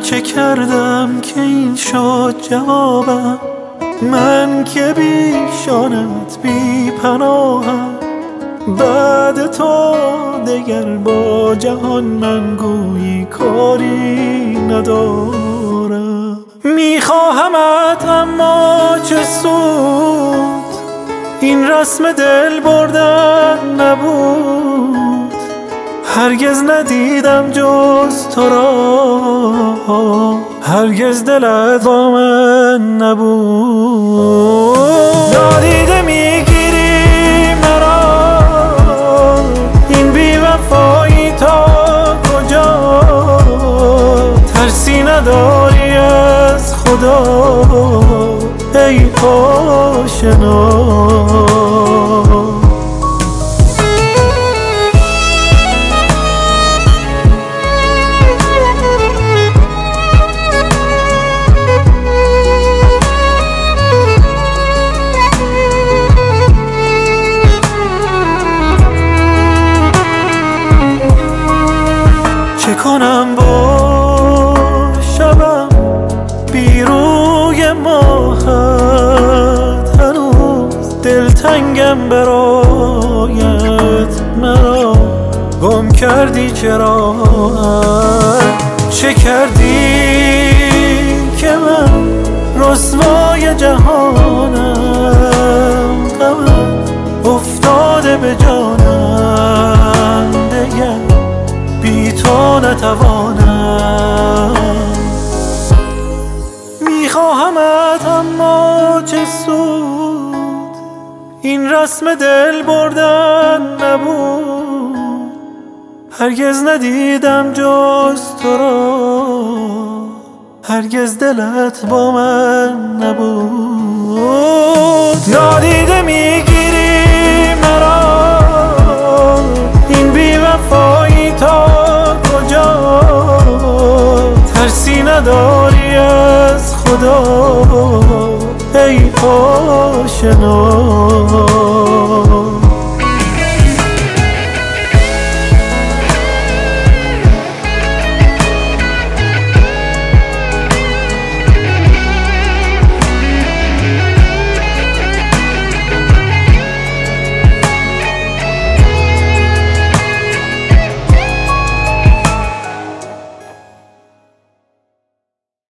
چه کردم که این شد جوابم؟ من که بیشانت بی پناهم، بعد تو دگر با جهان من گویی کاری ندارم. میخواهمت اما چه سود، این رسم دل بردن نبود. هرگز ندیدم جز تو را، هرگز دلت با من نبود. نادیده میگیری مرا، این بی‌وفایی تا کجا؟ ترسی نداری از خدا ای آشنا. چه کنم با شبم بی روی ماهت، هنوز دلتنگم برایت. مرا گم کردی چرا؟ چه کردی که من رسوای جهانم؟ غمت افتاده به جانم، دیگر بی تو نتوانم. میخواهمت اما چه سود، این رسم دل بردن نبود. هرگز ندیدم جز تو را، هرگز دلت با من نبود. نادیده میگیری مرا، این بی‌وفایی تا کجا؟ ترسی نداری از خدا ای آشنا.